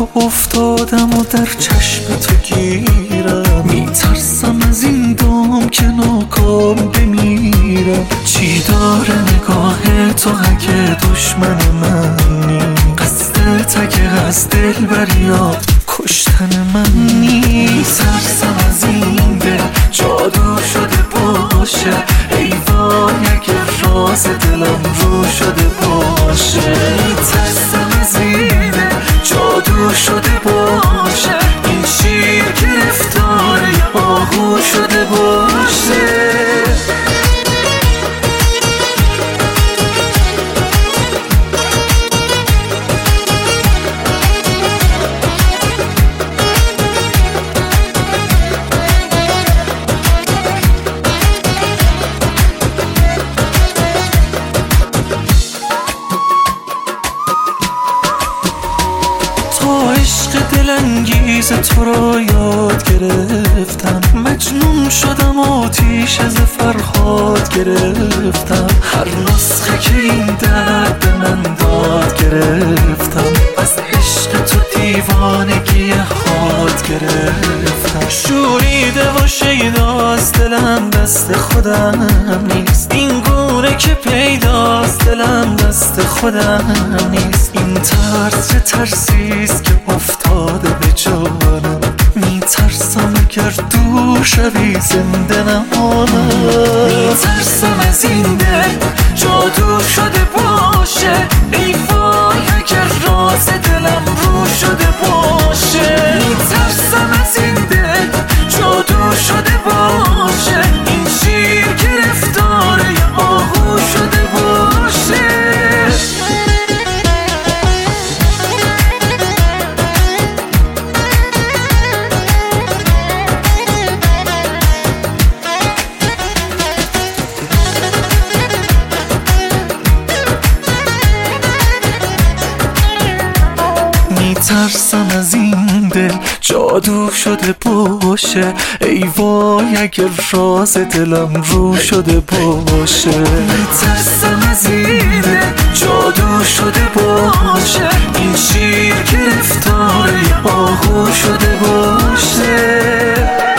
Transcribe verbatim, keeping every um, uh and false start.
تو افتادم و در چشم تو گیرم، میترسم از این دام که ناکام بمیرم. چی داره نگاه تو اگه دشمن منی؟ قصدت اگه از دل بری یا کشتن من نیست. میترسم از این دل جادو شده باشه، ای وای اگه راز دلم رو شده باشه. میترسم از این دل جادو شده باشه، این شیر گرفتار آهو شده باشه. عشق دلانگیز تو را یاد گرفتم، مجنون شدم آتیش از فرهاد گرفتم. هر نسخه که این درد به من داد گرفتم، از عشق تو دیوانگی حاد گرفتم. شوریده و شیداست دلم دست خودم نیست، این گونه که پیداست دلم دست خودم نیست. این ترس چه ترسیست که افتاده به جانم، میترسم اگر دور شوی زنده نمانم. میترسم از این دل جادو شده باشه، ای وای اگر راز دلم رو شده باشه. میترسم از این دل جادو شده باشه، این شیر گرفتار آهو شده باشه. میترسم از این دل جادو شده باشه، ای وای اگر راز دلم رو شده باشه. میترسم از این دل جادو شده باشه، این شیر گرفتار آهو شده باشه.